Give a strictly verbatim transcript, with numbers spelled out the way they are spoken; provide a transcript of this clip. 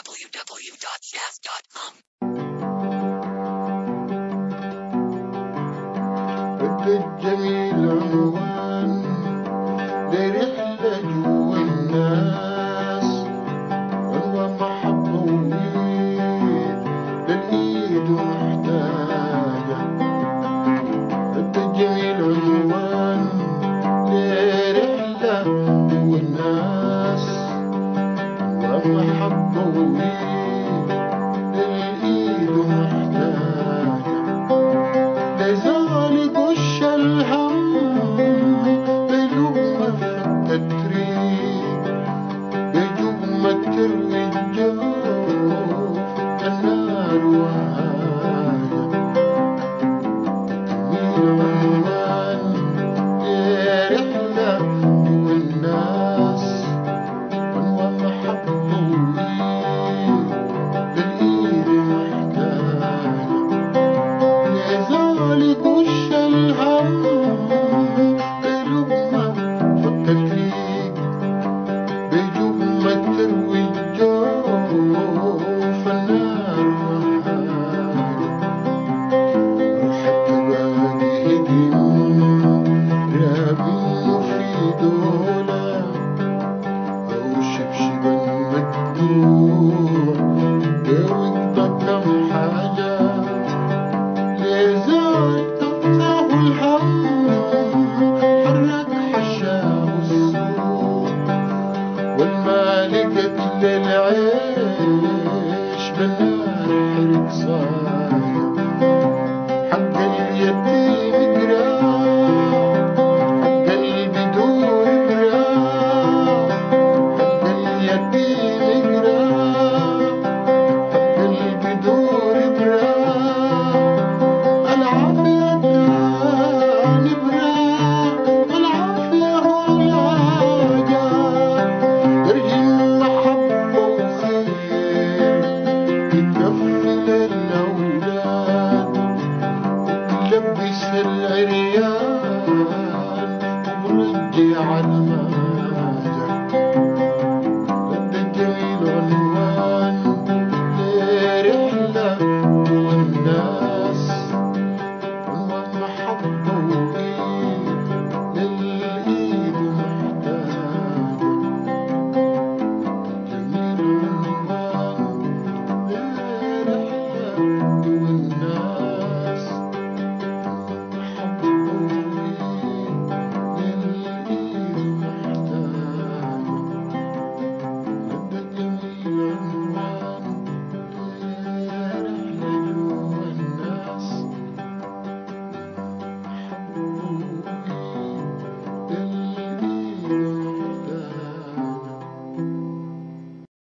w w dot jazz dot com. الجميل عنوان لرحلة جوا الناس، عنوان محبة وميل للإيد محتاجة. الجميل عنوان لرحلة جوا الناس، عنوان محبة وميل للإيد محتاجة. لذلك وش الهم بلومة فك الطريق، بجومة تروي الجوف النار وهاية. جميل عنوان لرحلة جوا الناس، عنوان محبة وإيد للإيد محتاجة. لذلك وش الهم بلومة فك الطريق، بجومة تروي الجوف النار وهاية. وحتى باقي هدم رابينه في دولة، أو شبشبا مدلوع بوقت كم حاجة. لذلك تفتح الهم حرك حشاه السوق، والمالكة للعيش بالنار